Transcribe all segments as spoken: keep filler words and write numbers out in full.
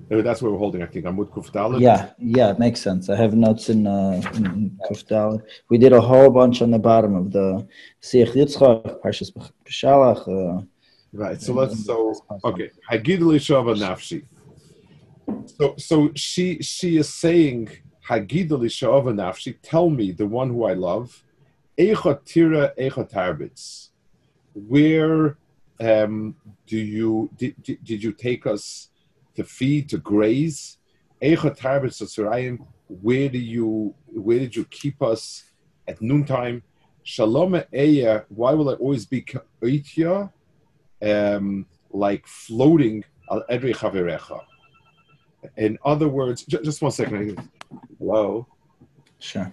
Uh, That's where we're holding, I think. Amud Kuf Dalet. Yeah, yeah, it makes sense. I have notes in, uh, in, in Kufdal. We did a whole bunch on the bottom of the Siach Yitzchak, Parshas B'Shalach. Uh, Right. So in, in let's. the So okay. Hagid Lishava Nafshi. So so she she is saying Hagid Lishava Nafshi. Tell me, the one who I love, Eichot Tira Eichot Harbitz. Where um, do you did, did, did you take us to feed, to graze? Eichot Harbitz Tzarayim. Where do you where did you keep us at noontime? Shalom Eya. Why will I always be Eitya? Um, like floating al edrei chaverecha. In other words, just, just one second. Hello. Sure.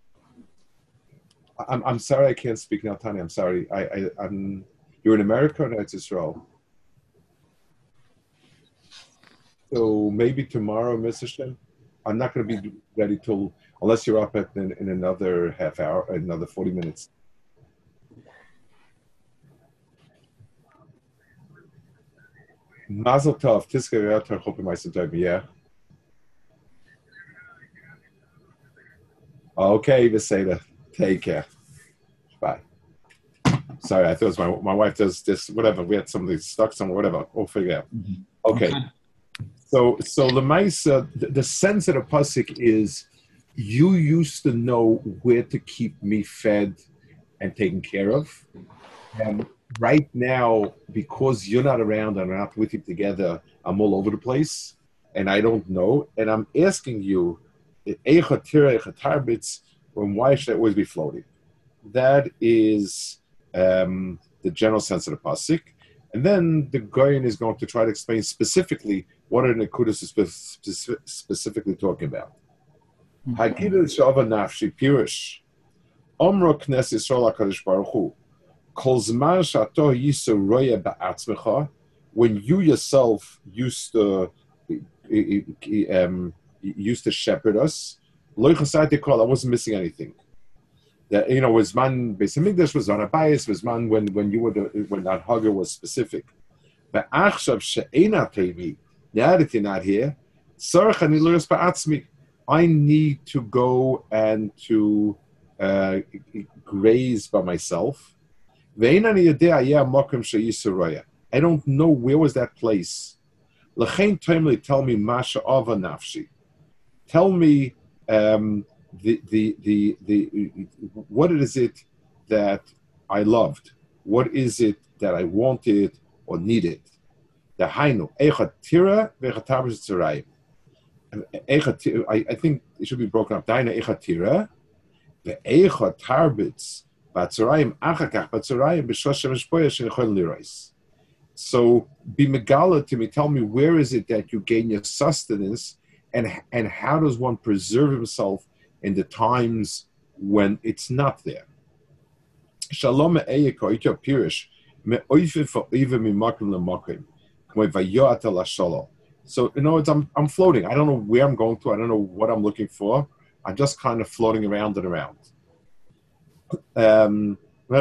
I'm I'm sorry I can't speak now, Tanya. I'm sorry. I, I I'm. You're in America or it's Israel? So maybe tomorrow, Mister Shem. I'm not going to be ready till unless you're up at in, in another half hour, another forty minutes. Mazel tov, tiskei tarchop ma'aseh. Yeah. Okay, Veseda. Take care. Bye. Sorry, I thought it was my my wife does this. Whatever. We had something stuck somewhere. Whatever. We'll figure it out. Mm-hmm. Okay. okay. So so the Maisa, the, the sense of the pasuk is, you used to know where to keep me fed and taken care of. And right now, because you're not around and I'm not with you together, I'm all over the place and I don't know. And I'm asking you, when why should I always be floating? That is um, the general sense of the pasuk. And then the Goyen is going to try to explain specifically what are the Nekudas is specifically talking about. Hagidul Shava Nafshi Pirish. Omro Knes Yisrael HaKadosh Baruch Hu. When you yourself used to um, used to shepherd us, I wasn't missing anything. That, you know, was man Beis Hamikdash, was on a bias, was man when when you were the, when that hugger was specific. But achshav she'ena tevi, now that you're not here, I need to go and to uh, graze by myself. I don't know where was that place. Tell me, Masha Ava Nafshi. Tell me um, the, the the the what is it that I loved? What is it that I wanted or needed? The Hainu Echat Tira ve'Echat Tzarayim. I think it should be broken up. Daina Echat Tira ve'Echat Harbitz. So be megala to me. Tell me, where is it that you gain your sustenance, and and how does one preserve himself in the times when it's not there? Shalom pirish So you know, it's, I'm I'm floating. I don't know where I'm going to. I don't know what I'm looking for. I'm just kind of floating around and around. Um,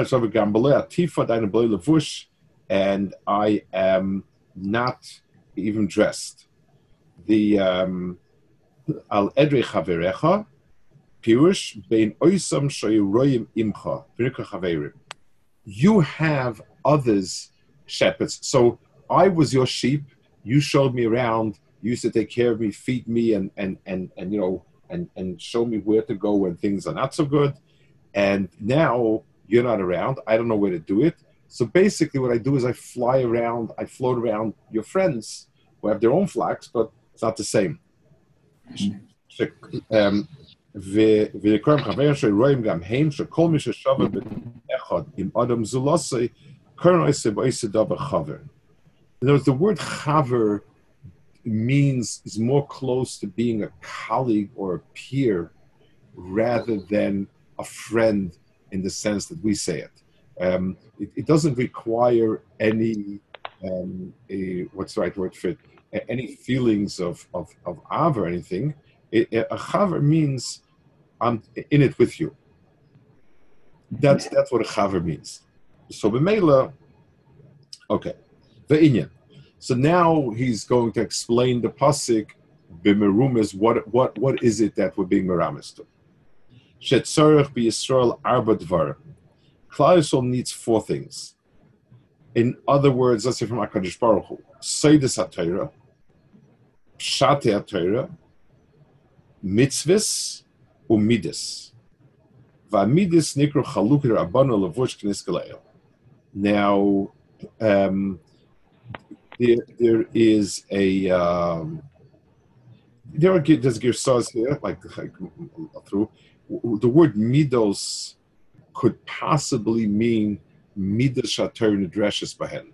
and I am not even dressed. The um, Al Edrei Chaverecha Pirush Bein Oisam Shoyroyim Imcha Virka Chaverim. You have others shepherds. So I was your sheep. You showed me around. You used to take care of me, feed me, and and and and you know, and and show me where to go when things are not so good. And now you're not around. I don't know where to do it. So basically what I do is I fly around, I float around your friends who have their own flags, but it's not the same. Um, in other words, the word chaver means, is more close to being a colleague or a peer rather than a friend in the sense that we say it. Um, it, it doesn't require any, um, a, what's the right word for it, any feelings of, of, of av or anything. It, a chaver means I'm in it with you. That's that's what a chaver means. So b'meila, okay. Ve'inyan. So now he's going to explain the pasuk b'merumas. What what what is it that we're being meramis to? Shetzorach b'Yisrael arba dvarim. Klal Yisrael needs four things. In other words, let's say from HaKadosh Baruch Hu, Seidus HaTorah, Pshatei HaTorah, Mitzvahs, Umidus. V'amidus nikru chaluk rabbanu levush k'nis galeil. Now, um, there, there is a, um, there are there's girsas here, like, like through, the word midos could possibly mean midas shator nidreshes bahen.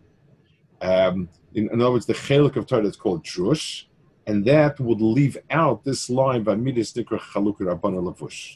Um, in, in other words, the chelik of Torah is called drush, and that would leave out this line by midas nikra chaluk rabbanu levush.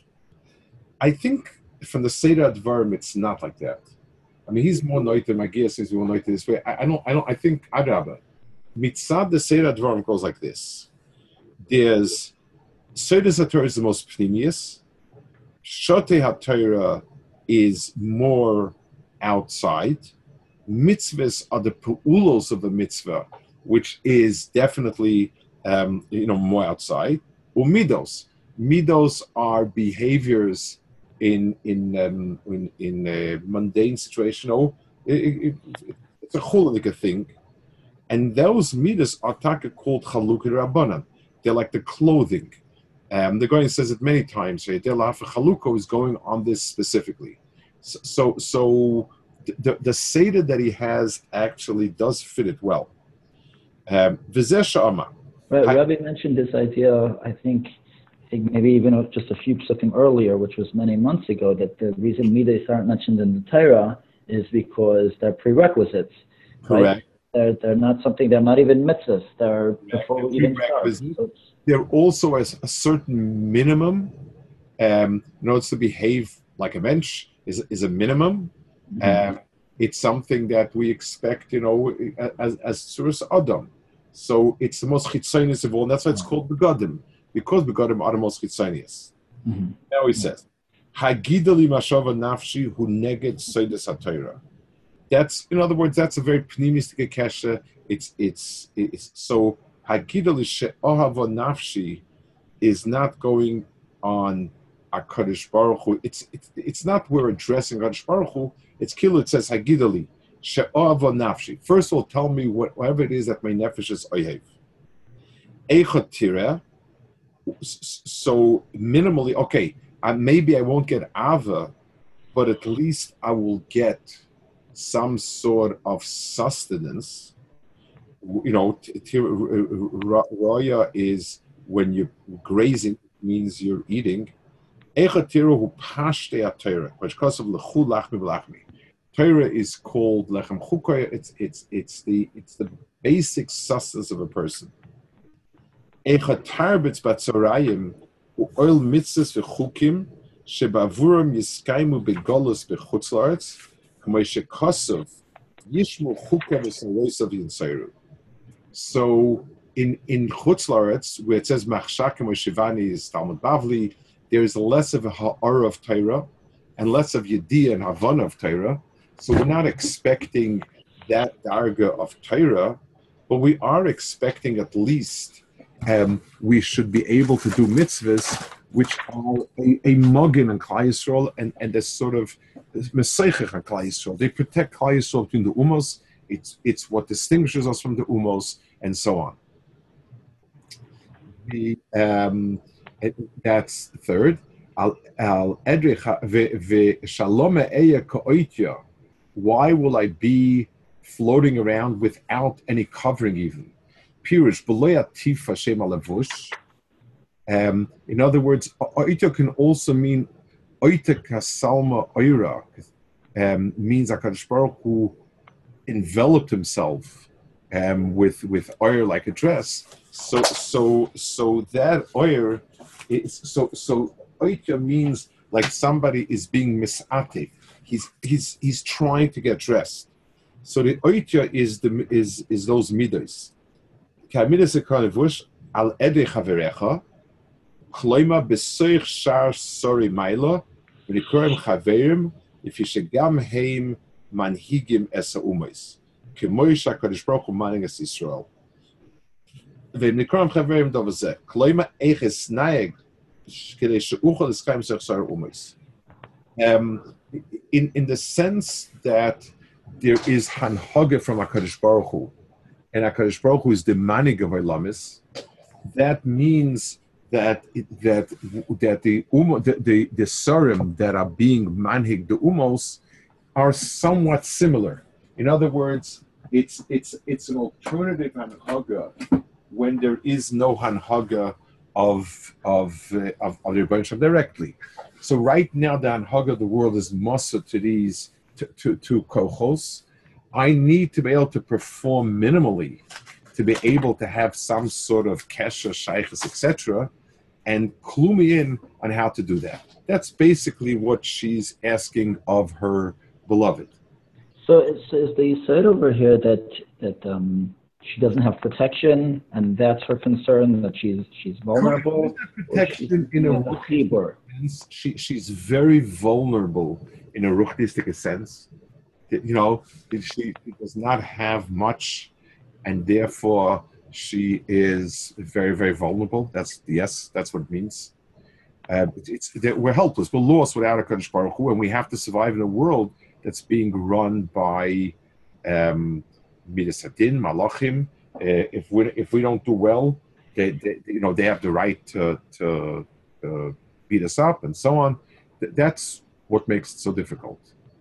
I think from the Seder Advarim, it's not like that. I mean, he's more noited. My guess is he will noite this way. I, I don't. I don't. I think Adrabah, mitzad the Seder Advarim goes like this. There's Seder HaTorah is the most pnimius. Shotei HaTorah is more outside. Mitzvahs are the pu'ulos of a mitzvah, which is definitely um, you know more outside. Umidos, midos are behaviors in in um, in, in a mundane situation. Oh, it, it, it, it's a chulanika thing, and those midos are taka called chalukah rabbanan. They're like the clothing. Um, the Goyen says it many times. Right? Chalukah is going on this specifically. So, so, so the, the Seder that he has actually does fit it well. Um, right, Rabbi mentioned this idea, I think, I think maybe even just a few psukim earlier, which was many months ago, that the reason midas aren't mentioned in the Torah is because they're prerequisites. Correct. Right? They're, they're not something, they're not even mitzvahs. They're before we even start. So they're also a, a certain minimum. Um, in order to behave like a mensch is, is a minimum. Mm-hmm. Um, it's something that we expect, you know, as as Tzuras Adam. So it's the most chitzonius of all, and that's why it's called begadim, because begadim are the most chitzonius. Mm-hmm. Now he says, "Hagidali mashava nafshi hu neged soides haTorah." That's, in other words, that's a very pnimistic kesha. It's it's it's so hagidali she'ohava nafshi is not going on HaKadosh Baruch Hu. It's it's it's not we're addressing HaKadosh Baruch Hu. It's kilo. It says hagidali she'ohava nafshi. First of all, tell me what, whatever it is that my nefesh is oyev. Eichot tireh. So minimally, okay, I, maybe I won't get ava, but at least I will get some sort of sustenance. You know, roya is when you're grazing, means you're eating. Torah is called lechem chukoy. It's it's it's the it's the basic sustenance of a person. Echatarbitz batzorayim u'oil mitzvahs v'chukim shebavuram yiskaimu begolus b'chutz la'aretz k'may shekosov yishmu chukim v'salosav yinsayru. So in in chutz la'aretz, where it says machshak k'may shivani is Talmud Bavli, there is less of a ha'ara of Torah and less of yediyah and havana of Torah. So we're not expecting that darga of Torah, but we are expecting at least Um, we should be able to do mitzvahs which are a, a muggin on Klal Yisrael and, and a sort of meseichach on Klal Yisrael. They protect Klal Yisrael between the umos. It's it's what distinguishes us from the umos and so on. The um, it, that's third. Al edricha ve'shalom eya ka'oitya. Why will I be floating around without any covering even? Um, in other words, oita can also mean oita kasalma oira, um, means HaKadosh Baruch Hu enveloped himself um, with with oir like a dress. So so so that oir is so so oita means like somebody is being misatif. He's he's he's trying to get dressed. So the oita is the is is those midas. Kamidas ekalevush al ede chaverecha, chloima besoich shar sori maila, v'nikurim chaverim, if yishegam heim manhigim esa umais. Kemoish HaKadosh Baruch Hu maning es Yisrael. V'nikram chaverim dov hazeh. Kloima eiches naeg kedei she'uchal iskayim zechsar umis. Um, in in the sense that there is hanhaga from HaKadosh Baruch Hu, and HaKadosh Baruch Hu is the manig of Elamis, that means that it, that that the um, the the, the surim that are being manhig the umos are somewhat similar. In other words, it's it's it's an alternative hanhaga when there is no hanhaga of of uh, of, of the Rebbeinu directly. So right now, the hanhaga of the world is masa to these to, to, to kochos. I need to be able to perform minimally to be able to have some sort of kesha, shaykhs, et cetera, and clue me in on how to do that. That's basically what she's asking of her beloved. So is, is the side over here that that um, she doesn't have protection, and that's her concern, that she's she's vulnerable? Protection in a chibur. She she's very vulnerable in a ruchnistic sense. You know, she, she does not have much, and therefore she is very, very vulnerable. That's yes, that's what it means. Uh, it's, it's we're helpless. We're lost without a Kadosh Baruch Hu, and we have to survive in a world that's being run by um, Midas Hadin, Malachim. Uh, if we if we don't do well, they, they you know they have the right to to uh, beat us up and so on. Th- that's what makes it so difficult.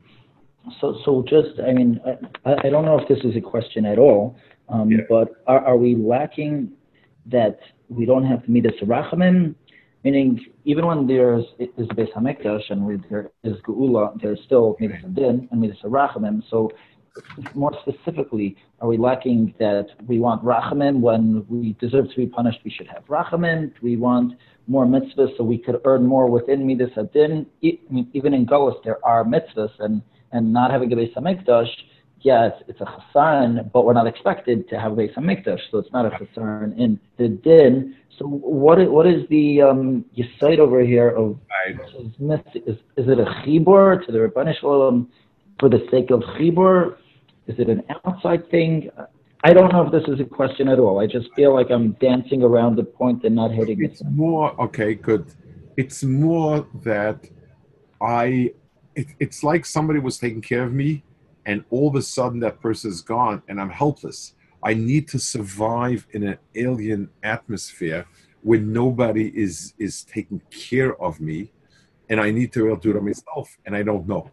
So, so just, I mean, I, I don't know if this is a question at all, um, yeah. but are, are we lacking that we don't have to meet a Rachamim? Meaning, even when there's is Beis Hamikdash and we, there is Geula, there's still Midas Hadin and Midas Rachamim. So, more specifically, are we lacking that we want Rachamim when we deserve to be punished? We should have Rachamim. Do we want more mitzvahs so we could earn more within Midas Hadin? I mean, even in Golos, there are mitzvahs, and and not having a Beis Hamikdash, yeah, it's, it's a chasaron, but we're not expected to have a Beis Hamikdash, so it's not a chasaron in the din. So what is, what is the um, yesod over here of, is, is, is it a chibur to the Rebbeinu Shalom for the sake of chibur? Is it an outside thing? I don't know if this is a question at all. I just feel like I'm dancing around the point and not hitting it. It's more, okay, good. It's more that I... It, it's like somebody was taking care of me, and all of a sudden that person is gone, and I'm helpless. I need to survive in an alien atmosphere where nobody is is taking care of me, and I need to do it myself, and I don't know.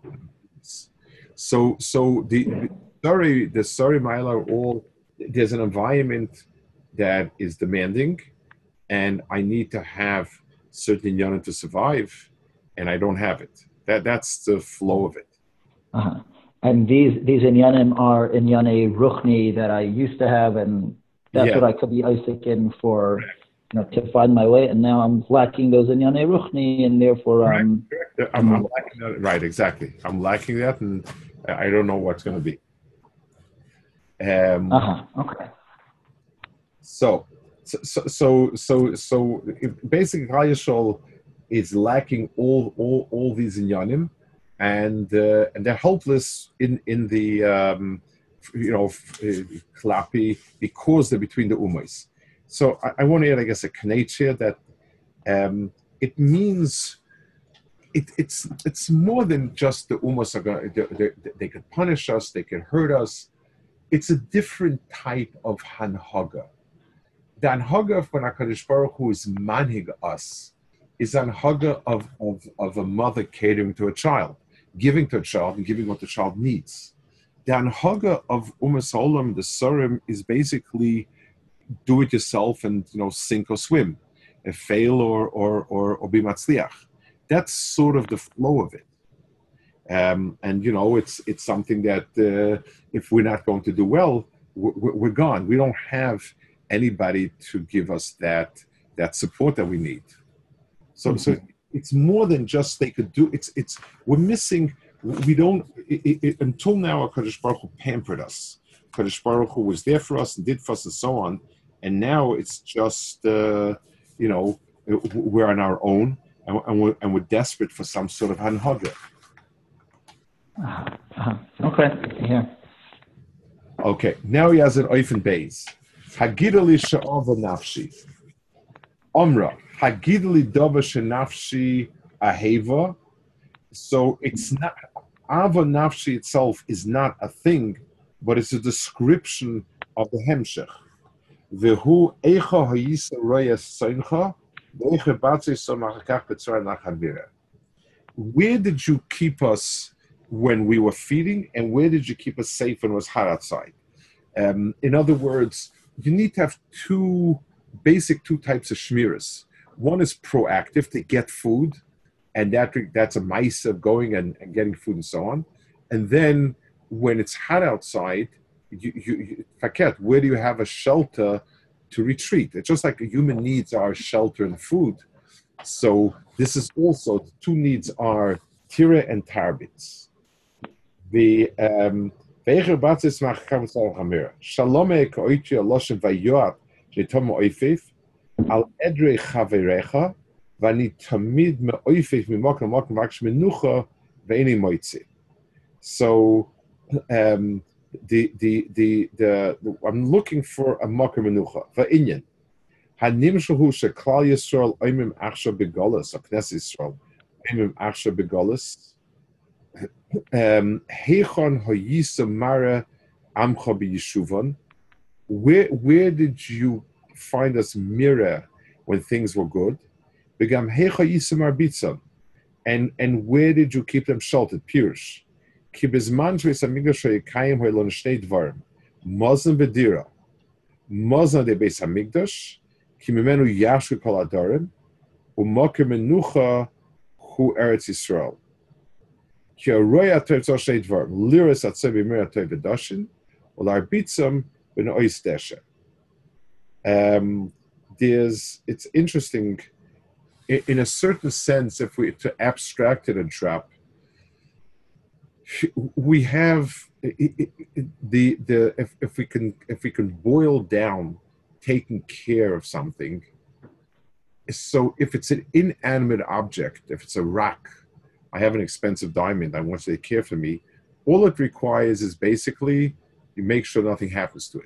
So, so the, the sorry, the sorry mile are all. There's an environment that is demanding, and I need to have certain inyanim to survive, and I don't have it. That that's the flow of it. Uh-huh. And these these inyanim are inyane ruchni that I used to have, and that's yeah. what I could be Isaac in for, you know, to find my way. And now I'm lacking those inyane ruchni, and therefore um, Correct. I'm, I'm lacking that. Right, exactly. I'm lacking that, and I don't know what's going to be. Um, uh huh. Okay. So, so, so, so, so basically, Klal Yisrael is lacking all, all, all these inyanim, and uh, and they're helpless in in the um, you know klapi because they're between the ummahs. So I, I want to add, I guess, a knetch here that um, it means it, it's it's more than just the ummahs are going. They, they, they could punish us, they could hurt us. It's a different type of hanhaga. The hanhaga of when HaKadosh Baruch Hu is manhig us is hanhaga of, of, of a mother catering to a child, giving to a child and giving what the child needs. The hanhaga of Umas Olam, the Surim, is basically do it yourself and, you know, sink or swim, fail or or or, or be matzliach. That's sort of the flow of it. Um, and, you know, it's it's something that uh, if we're not going to do well, we're, we're gone. We don't have anybody to give us that that support that we need. So, mm-hmm. so it's more than just they could do. It's it's we're missing. We don't it, it, until now. HaKadosh Baruch Hu pampered us. HaKadosh Baruch Hu was there for us and did for us and so on. And now it's just uh, you know we're on our own and, and we're and we're desperate for some sort of hanhaga. Uh, uh, okay. Yeah. Okay, now he has an oifen beis. Hagidali she'ava nafshi. Omra. Hagidali dava she'nafshi aheva. So it's not, ava nafshi itself is not a thing, but it's a description of the hemshech. Vehu eicha hayisa roya soincha, veicha batze somachakach betzara nachavira. Where did you keep us when we were feeding, and where did you keep us safe when it was hot outside? Um, in other words, you need to have two basic two types of shmiras. One is proactive to get food, and that that's a mice of going and, and getting food and so on. And then when it's hot outside, you, you, you forget, where do you have a shelter to retreat? It's just like human needs are shelter and food. So this is also, the two needs are tira and tarbits. The um Ve'echer batzis machakam tzal chamira. Shalome ka'oitri aloshem vayoat shetom oifif al edrei chaverecha vani tamid me'oifif mimokim mokim vaksh menucha ve'eni moitzi. So um, the, the the the the I'm looking for a mokim menucha va'inyan. Hanim shehu sheklal Yisrael oimim achshav begolas, or Knesset Yisrael oimim achshav begolas. Um, Heichon hoyisa mara amcha b'yishuvon. Where where did you find us mirror when things were good? Begam heicha yisa marbitzam, and and where did you keep them sheltered? Pirush. Ki bezman shveis hamigdash hoyekayim hoylon shnei dvarim. Mazon v'dira. Mazon de beis hamigdash. Ki mimenu yashu kol adarim. U'moker menucha hu Eretz Yisrael. Um, there's, it's interesting, in, in a certain sense, if we to abstract it and drop, we have the the if, if we can if we can boil down taking care of something. So if it's an inanimate object, if it's a rock, I have an expensive diamond, I want you to care for me. All it requires is basically you make sure nothing happens to it.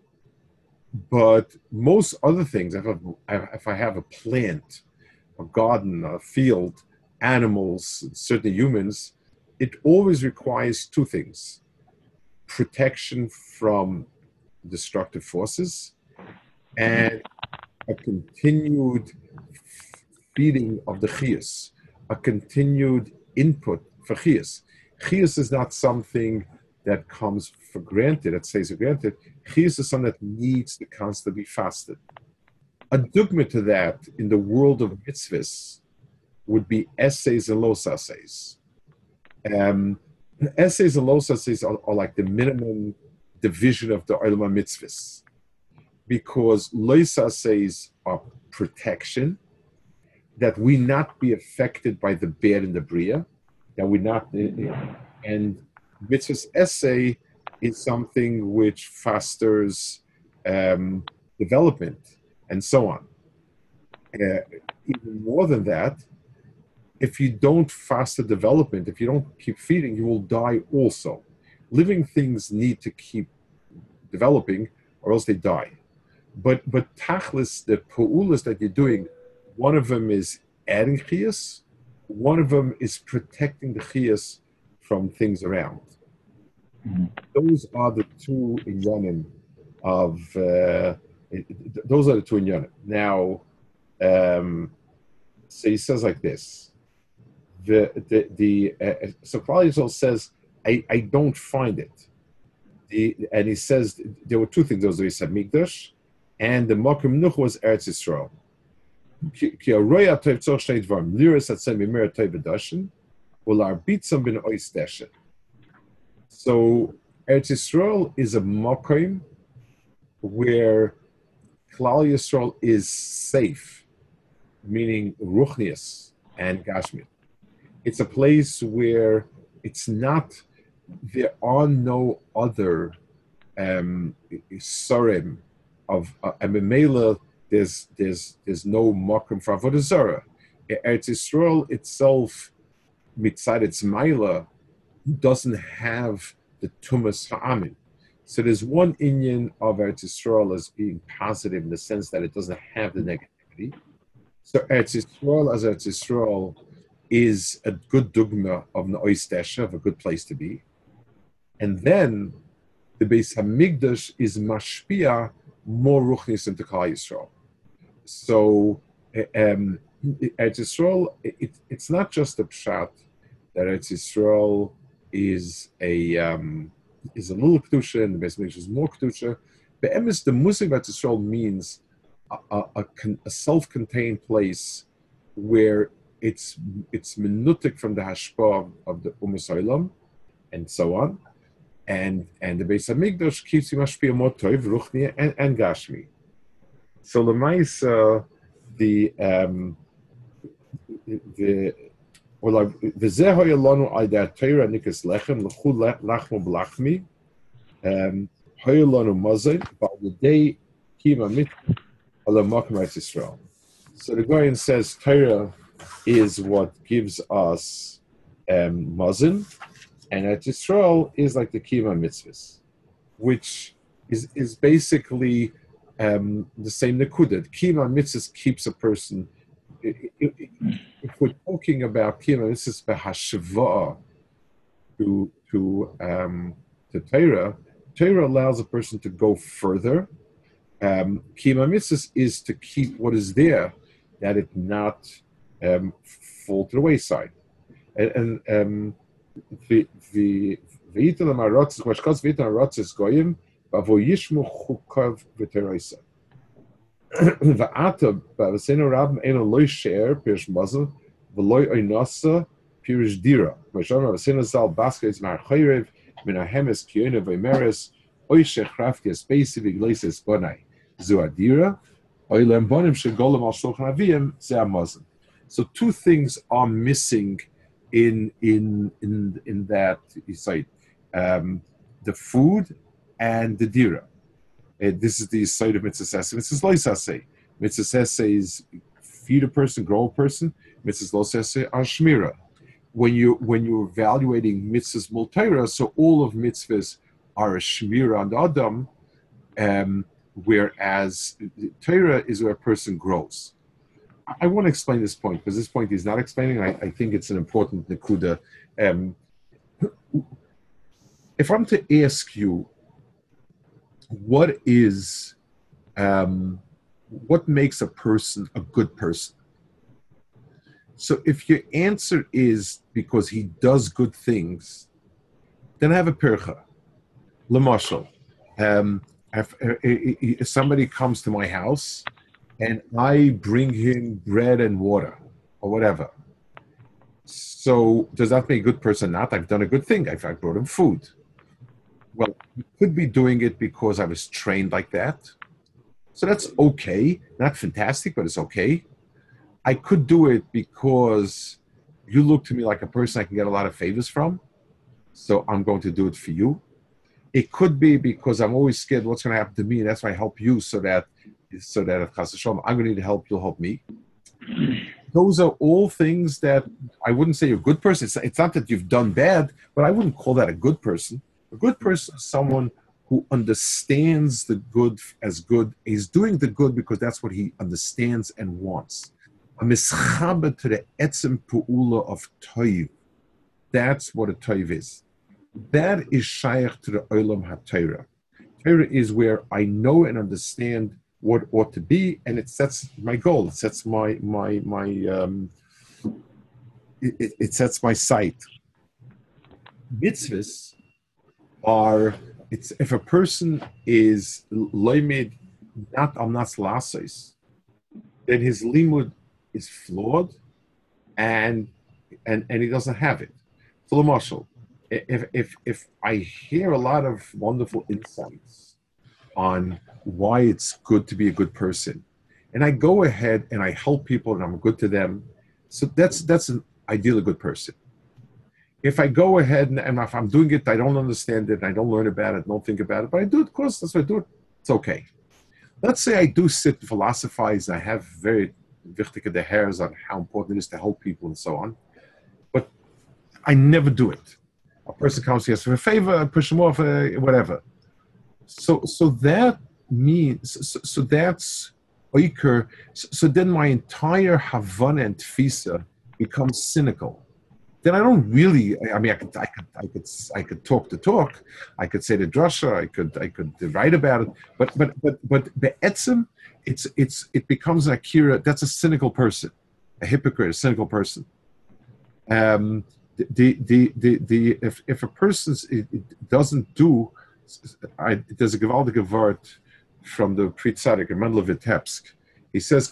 But most other things, if I, if I have a plant, a garden, a field, animals, certainly humans, it always requires two things: protection from destructive forces and a continued feeding of the chiyus, a continued input for chiyus. Chiyus is not something that comes for granted, that stays for granted. Chiyus is something that needs to constantly be fasted. A dogma to that in the world of mitzvahs would be essays and los essays. Um, essays and los essays are, are like the minimum division of the olam mitzvahs, because los essays are protection, that we not be affected by the bad in the bria, that we not, and mitzvahs essay is something which fosters um, development and so on. Uh, even more than that, if you don't foster development, if you don't keep feeding, you will die also. Living things need to keep developing or else they die. But but tachlis, the pa'ulas that you're doing, one of them is adding chiyas, one of them is protecting the chiyas from things around. Mm-hmm. Those are the two inyanim of, uh, those are the two inyanim. Now, um, so he says like this, the, the, the uh, so Klal Yisrael says, I, I don't find it. The, and he says, there were two things, there was the Beis Hamikdash, and the Mokim Nuch was Eretz Yisrael. Ki aroya toiv tzor shnei dvarim, liras atzem b'mir toiv v'dashin, u'larbitzam bin ois deshen. So Eretz Yisrael is a mokim where Klal Yisrael is safe, meaning ruchnius and gashmit. It's a place where it's not, there are no other um, sorim of uh, Amemela. There's there's there's no mokum for avodah zarah. Eretz Yisrael itself, mitzad its maila, doesn't have the tumas ha'amin. So there's one inyan of Eretz Yisrael as being positive in the sense that it doesn't have the negativity. So Eretz Yisrael as Eretz Yisrael is a good dogma of Ne'os Desha, of a good place to be. And then the Beis Hamikdash is mashpia more ruchnis into Klal Yisrael. So um, Eretz Yisrael, it, it's not just a pshat that Eretz Yisrael is a um, is a little kedusha and the Beis Hamikdash is more kedusha. But emes the Musig Eretz Yisrael means a, a, a, a self-contained place where it's it's minutik from the hashpah of the Umas Olam and so on. And and the Beis Hamikdash keeps you mashpia more toiv, ruchni, and, and gashmi. So lemaisa, the um, the well, the zehoy alonu ayda Torah nikas lechem l'chu lachmo b'lachmi, um, hoy alonu mazon by the day kima mit alamak Eretz Yisrael. So the Goyen says Torah is what gives us um, mazon. And Eretz Yisrael is like the Kima mitzvahs, which is is basically um, the same Nekuda. Kima mitzvahs keeps a person. If we're talking about Kima mitzvahs behashva to to um, to Torah, Torah allows a person to go further. Um, Kima mitzvahs is to keep what is there, that it not um, fall to the wayside, and. and um, The the v'yitel ha'marotzes mashkas v'yitel ha'marotzes goyim v'avo yishmu chukav v'teroisa v'ata b'avasenu rabim eno loy she'er pirish mazel v'loy oinasa pirish dira v'sham avasenu zal baskets mar chayrev min hahemes kiyona v'meres oy shechrafti espesi v'gleises bonai zu adira oy lembonim shegolam al shulchan aviyim ze ha'mazel. So two things are missing in in in in that site, um, the food and the dira. Uh, this is the site of mitzvah sase. Mitzvah lo sase. Mitzvah sase is feed a person, grow a person. Mitzvah lo sase are shmira. When you when you're evaluating mitzvahs multira, so all of mitzvahs are a shmira on the adam, um, whereas Torah is where a person grows. I want to explain this point because this point is not explaining. I, I think it's an important nekuda. Um, if I'm to ask you, what is, um, what makes a person a good person? So if your answer is because he does good things, then I have a pircha. L'mashal, um, if, if somebody comes to my house and I bring him bread and water or whatever. So does that make a good person? Not. I've done a good thing. I've, I brought him food. Well, you could be doing it because I was trained like that. So that's okay. Not fantastic, but it's okay. I could do it because you look to me like a person I can get a lot of favors from. So I'm going to do it for you. It could be because I'm always scared what's going to happen to me. And that's why I help you so that so that if Chas Hashem, I'm going to need help, you'll help me. Those are all things that I wouldn't say you're a good person. It's, it's not that you've done bad, but I wouldn't call that a good person. A good person is someone who understands the good as good. He's doing the good because that's what he understands and wants. A mischaber to the etzem pu'ula of toiv. That's what a toiv is. That is shaykh to the olam ha-Torah. Torah is where I know and understand what ought to be, and it sets my goal. It sets my my my um, it, it sets my sight. Mitzvahs are it's if a person is loimid not amnas lasos, then his limud is flawed, and and and he doesn't have it. So the marshal, if if if I hear a lot of wonderful insights on why it's good to be a good person, and I go ahead and I help people and I'm good to them, so that's that's an ideally good person. If I go ahead and, and if I'm doing it, I don't understand it, and I don't learn about it, don't think about it, but I do it because that's what I do it, it's okay. Let's say I do sit and philosophize, and I have very wichtige the hairs on how important it is to help people and so on, but I never do it. A person comes to us for a favor, I push them off, uh, whatever. So so that means so, so that's oiker. So, so then my entire Havana and Tfisa becomes cynical. Then I don't really. I mean, I could, I could, I could, I could talk the talk. I could say the drasha. I could, I could write about it. But, but, but, but be'etzim, it's, it's, it becomes an akira. That's a cynical person, a hypocrite, a cynical person. Um, the, the, the, the, if, if a person it, it doesn't do, I, there's a gewaltige word from the Pri Tzadik, Mendel Vitebsk. He says,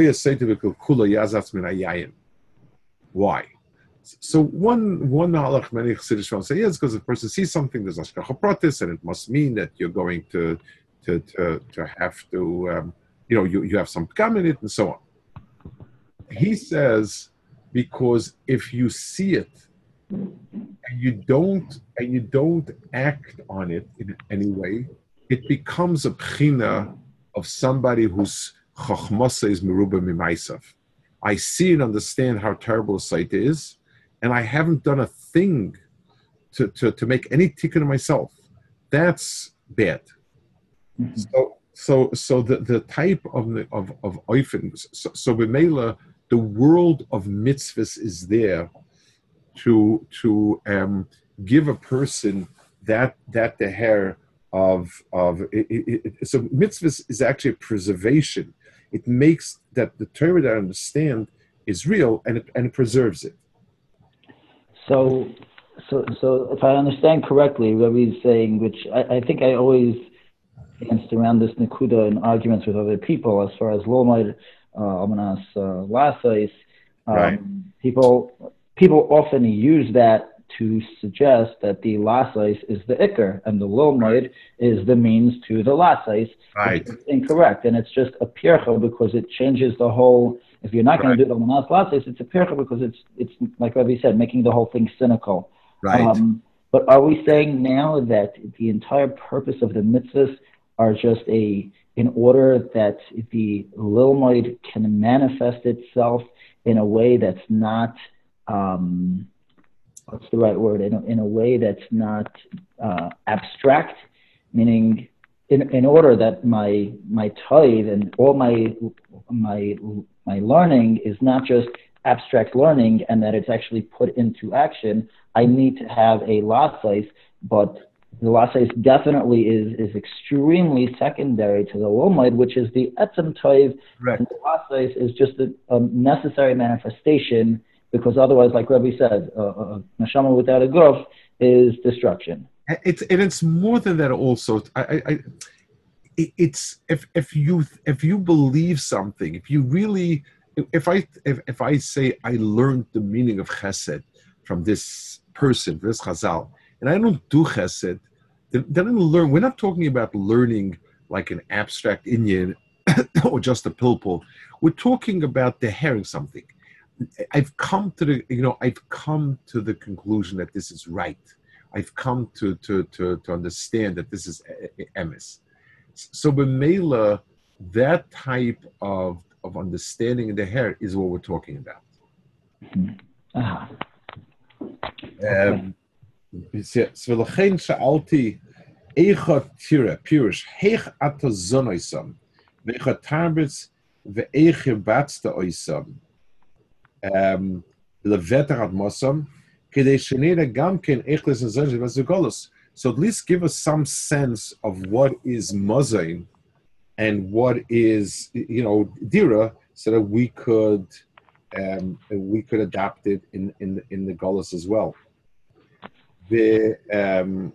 why? So one one halach many Chassidish will say, yes, because the person sees something, there's hashgacha pratis, and it must mean that you're going to to to, to have to, um, you know, you, you have some pgam in it, and so on. He says, because if you see it and you don't and you don't act on it in any way, it becomes a pchina of somebody whose chochmasa is meruba mimaisav. I see and understand how terrible a sight is, and I haven't done a thing to, to, to make any tikkun of myself. That's bad. Mm-hmm. So so so the, the type of of of oifin, so, so b'meila, the world of mitzvahs is there to to um, give a person that that the hair of of it, it, it, so mitzvahs is actually a preservation. It makes that the Torah that I understand is real, and it and it preserves it. So, so, so if I understand correctly, Rabbi is saying, which I, I think I always danced around this nekuda in arguments with other people, as far as lomad amanas lasais. Right. People, people often use that to suggest that the lasais is the ikr and the lomad is the means to the lasais. Right. It's incorrect, and it's just a pircha because it changes the whole. If you're not going right. to do the manas lasais, it's a pircha because it's it's like Rabbi said, making the whole thing cynical. Right. Um, but are we saying now that the entire purpose of the mitzvahs are just a in order that the lilmoid can manifest itself in a way that's not um, what's the right word? In a, in a way that's not uh, abstract, meaning in in order that my my tithe and all my my my learning is not just abstract learning and that it's actually put into action. I need to have a lasais, but the lasais definitely is is extremely secondary to the lomad, which is the etzem tithe. Right. And the lasais is just a, a necessary manifestation, because otherwise, like Rabbi said, a uh, uh, neshama without a guf is destruction. It's and it's more than that. Also, I, I, I it's if if you if you believe something, if you really, if I if, if I say I learned the meaning of chesed from this person, this chazal, and I don't do chesed, then, then I don't learn. We're not talking about learning like an abstract Indian or just a pilpul. We're talking about deherring something. I've come to the, you know, I've come to the conclusion that this is right. I've come to to to, to understand that this is emes. So b'meila, that type of of understanding in the hair is what we're talking about. Uh-huh. Um, so l'chein sha'alti eicha tira pirush heich ata zon oisam ve'echa tarbitz ve'eich batzta oisam leveter ad mosam kedei shenera gam ken eichles and zonj v'azugolos. So at least give us some sense of what is mozain and what is, you know, dira, so that we could um, we could adapt it in in in the Golos as well. The um,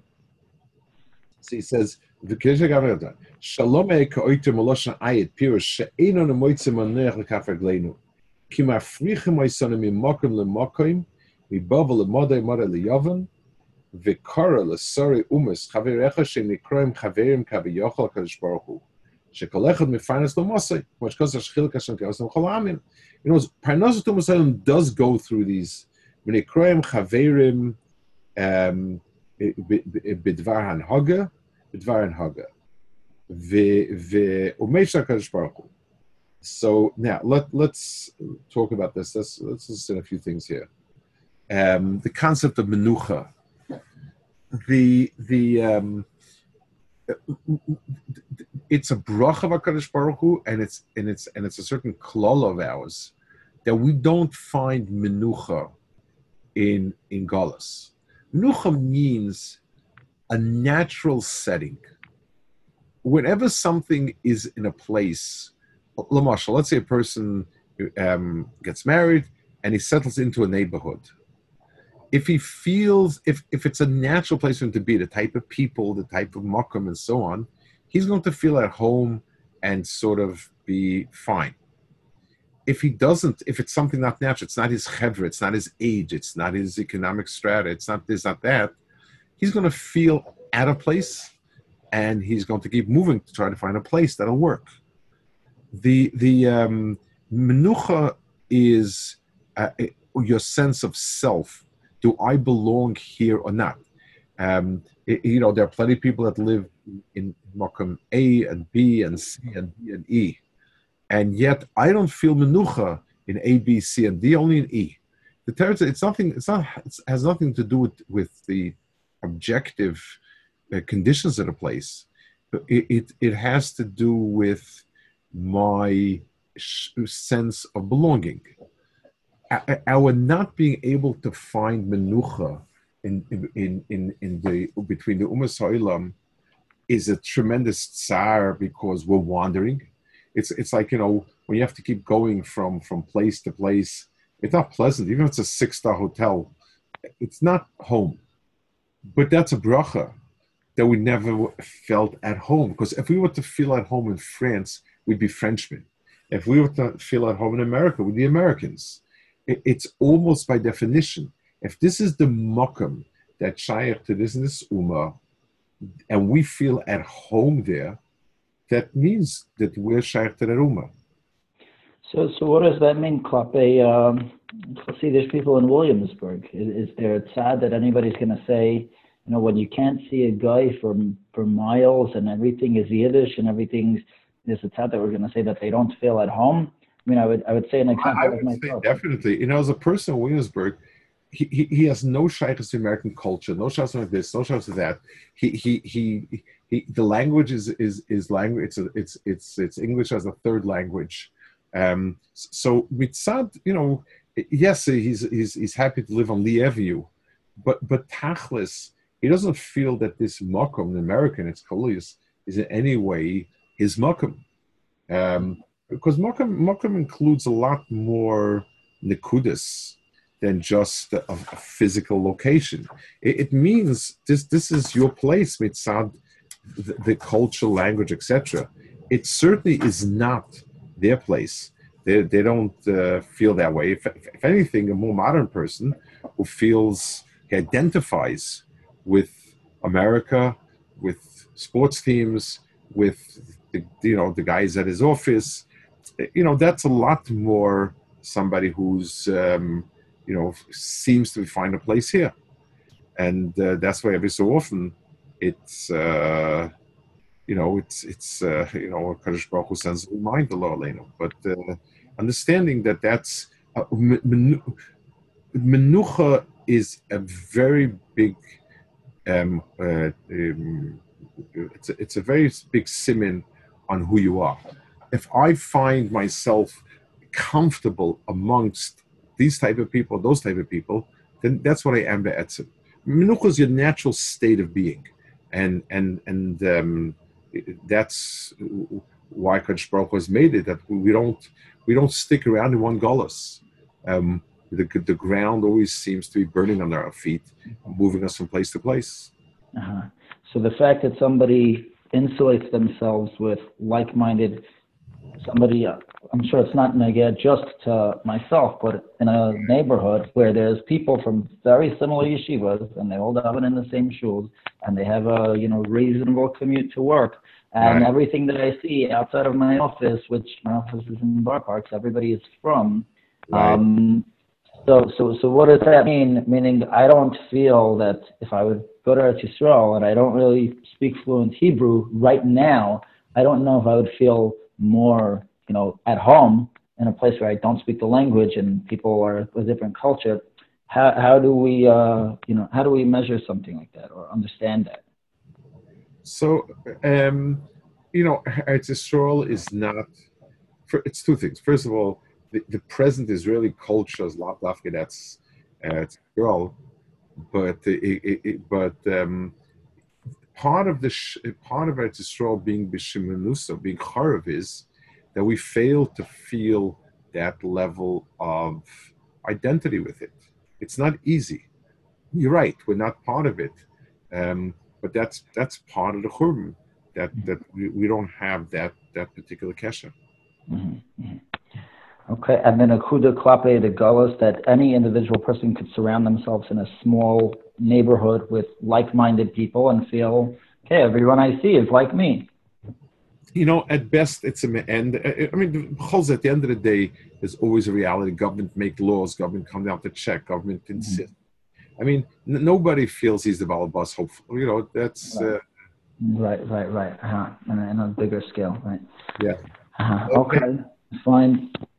so he says the Shalom ka'oiter moloshan ayit pirush she'eino nemoitze maneach lekafreglenu ki mafrichim oisonim mimokim lemokim mibavel lemodei modei liyavan v'kara l'sori umas chaverecha shenikroim chaverim kaviyochel kadosh baruch hu shekol echad mifanas l'mosei much because ashchilik Hashem keosam chol ha'amim. You know, Parnassus Tumas does go through these Minikroim chaverim um bidvar hanhaga bidvar hanhaga ve ve umeisha kadosh baruch hu. So now let let's talk about this. Let's let's listen a few things here. Um, the concept of menucha. The the um, it's a bracha of HaKadosh Baruch Hu, and it's and it's and it's a certain klal of ours that we don't find menucha in in Galus. Menucha means a natural setting. Whenever something is in a place, Lamashal, let's say a person um, gets married and he settles into a neighborhood. If he feels, if, if it's a natural place for him to be, the type of people, the type of makom and so on, he's going to feel at home and sort of be fine. If he doesn't, if it's something not natural, it's not his chevra, it's not his age, it's not his economic strata, it's not this, not that, he's going to feel out of place, and he's going to keep moving to try to find a place that'll work. The the um, menucha is uh, your sense of self. Do I belong here or not? Um, it, you know, there are plenty of people that live in Makom A and B and C and D and E, and yet I don't feel menucha in A, B, C, and D, only in E. The territory, it's nothing. It's not. It has nothing to do with, with the objective uh, conditions of the place. It, it it has to do with my sh- sense of belonging. A- our not being able to find menucha in in in in the between the Umas Ha'olam is a tremendous tsar because we're wandering. It's it's like, you know, when you have to keep going from from place to place. It's not pleasant, even if it's a six-star hotel. It's not home. But that's a bracha that we never felt at home. Because if we were to feel at home in France, we'd be Frenchmen. If we were to feel at home in America, we'd be Americans. It, it's almost by definition. If this is the makom that shaykh to this and this ummah, and we feel at home there, that means that we're shaykh to that ummah. So, so what does that mean, Klape? Um, let's see, there's people in Williamsburg. Is, is there a tzad that anybody's going to say, you know, when you can't see a guy for for miles and everything is Yiddish and everything's, there's a tzad that we're going to say that they don't feel at home? I mean, I would I would say an example I, I of would myself. say definitely. You know, as a person in Williamsburg, he, he, he has no shaykhs to American culture, no shaykhs like this, no shaykhs to that. He he he he. The language is is is language. It's a, it's it's it's English as a third language. Um, so mitzad, you know, yes, he's he's he's happy to live on Lee Avenue, but but tachlis, he doesn't feel that this makom, the American, it's Kolius, is in any way his makom, um, because makom makom includes a lot more nekudas than just a, a physical location. It, it means this this is your place, mitzad, the, the culture, language, et cetera. It certainly is not their place. They they don't uh, feel that way. If, if anything, a more modern person who feels, he identifies with America, with sports teams, with the, you know, the guys at his office, you know, that's a lot more somebody who's um, you know, seems to find a place here, and uh, that's why every so often it's. Uh, You know, it's it's uh, you know, Kadosh Baruch Hu sends a reminder, Lo Aleinu. But uh, understanding that that's uh, menucha is a very big. Um, uh, um, it's a, it's a very big siman on who you are. If I find myself comfortable amongst these type of people, those type of people, then that's what I am. Be'etzim. Menucha is your natural state of being, and and and. Um, That's why Kadosh Baruch Hu has made it that we don't we don't stick around in one gullus. Um, the the ground always seems to be burning under our feet, moving us from place to place. Uh-huh. So the fact that somebody insulates themselves with like-minded somebody, I'm sure it's not negative just to myself, but in a neighborhood where there's people from very similar yeshivas and they all daven in the same shuls and they have a, you know, reasonable commute to work, and Right. everything that I see outside of my office, which my office is in Bar Parks, everybody is from. Right. Um, so, so, so what does that mean? Meaning, I don't feel that if I would go to Eretz Yisrael and I don't really speak fluent Hebrew right now, I don't know if I would feel more, you know, at home in a place where I don't speak the language and people are a different culture. How how do we, uh, you know, how do we measure something like that or understand that? So, um, you know, Eretz Yisrael is not. For, it's two things. First of all, the, the present Israeli culture is not Dafka. That's Eretz Yisrael, but it, it, it, but um, part of the sh- part of Eretz Yisrael being b'shimanusa, being charav, is that we fail to feel that level of identity with it. It's not easy. You're right. We're not part of it, um, but that's that's part of the churban. That that we, we don't have that that particular kesher. Mm-hmm. Mm-hmm. Okay, and then a kuda klape the gullus that any individual person could surround themselves in a small neighborhood with like-minded people and feel, okay, everyone I see is like me. You know, at best, it's a end. I mean, at the end of the day, there's always a reality. Government make laws. Government come down to check. Government insist. Mm-hmm. I mean, n- nobody feels he's the balabas. Hopefully, you know, that's right, uh, right, right, right. Uh-huh. And on a bigger scale, right? Yeah. Uh-huh. Okay. Okay, fine.